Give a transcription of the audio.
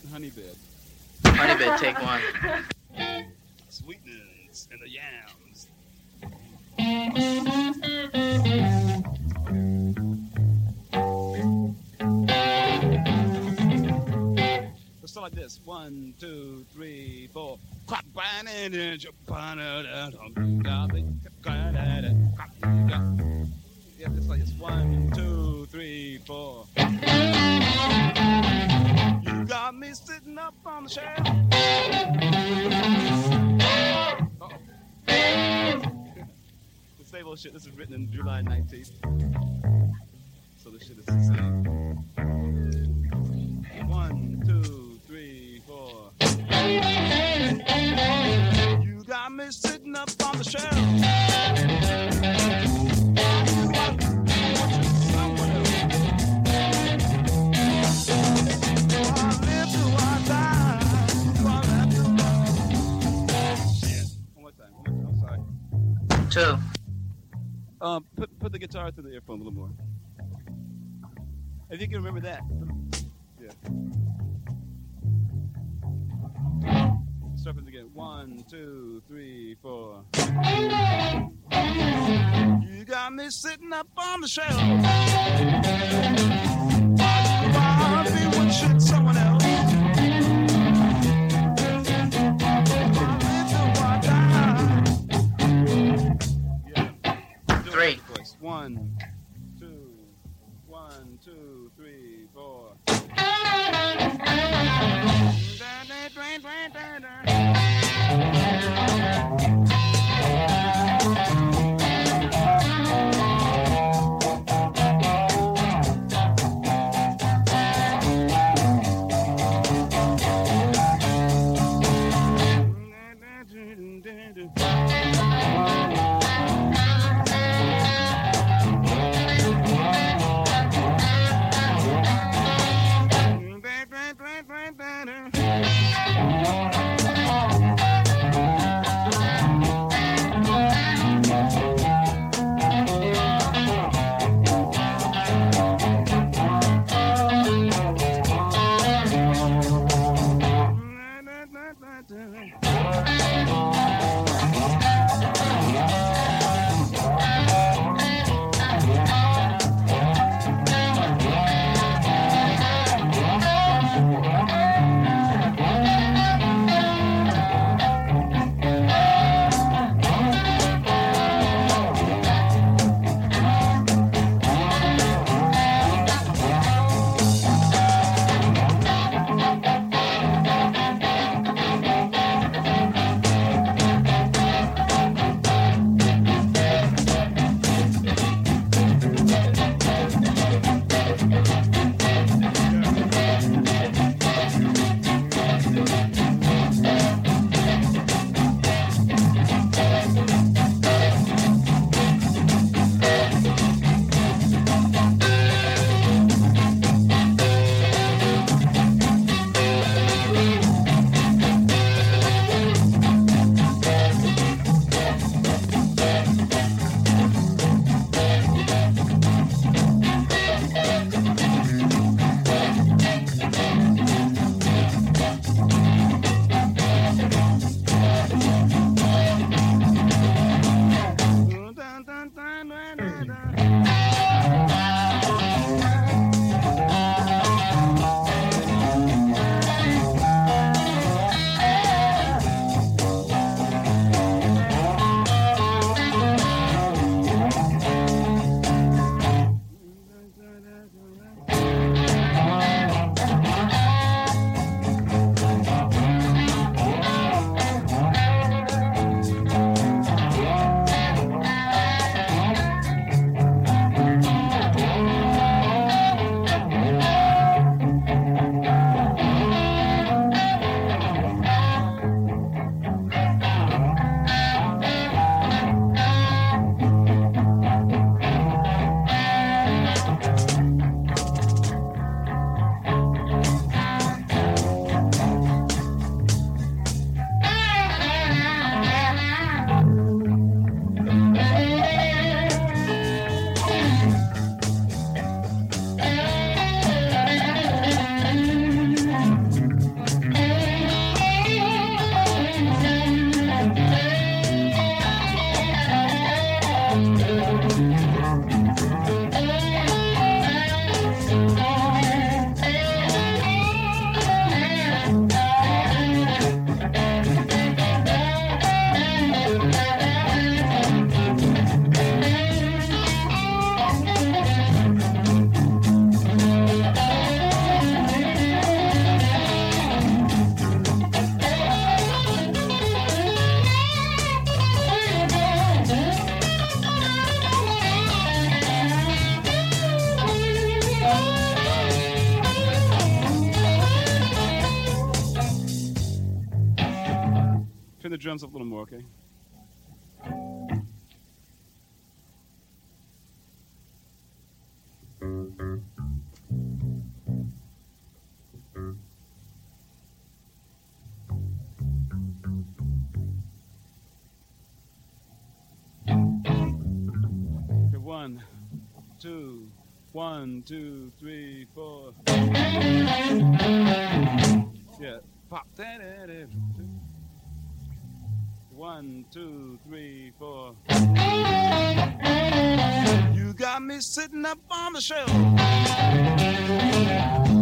Honey bed. Honey bed, take one. Sweetness and the yams. Let's start like this. 1, 2, 3, 4. Clap, bang, and Japan. Yeah, just like this. 1, 2, 3, 4. You got me sitting up on the shelf. Uh-oh. The same old shit. This is written in July 19th. So this shit is the same. 1, 2, 3, 4. You got me sitting up on the shelf. Two. Put the guitar through the earphone a little more. If you can remember that. Yeah. Start from the beginning. 1, 2, 3, 4. You got me sitting up on the shelf. I'll be with shit someone else. Three. 1, 2, 1, 2, 3, 4. the drums up a little more, okay? Okay, 1, 2, 1, 2, 3, 4. Yeah, pop. 1, 2, 3, 4. You got me sitting up on the shelf.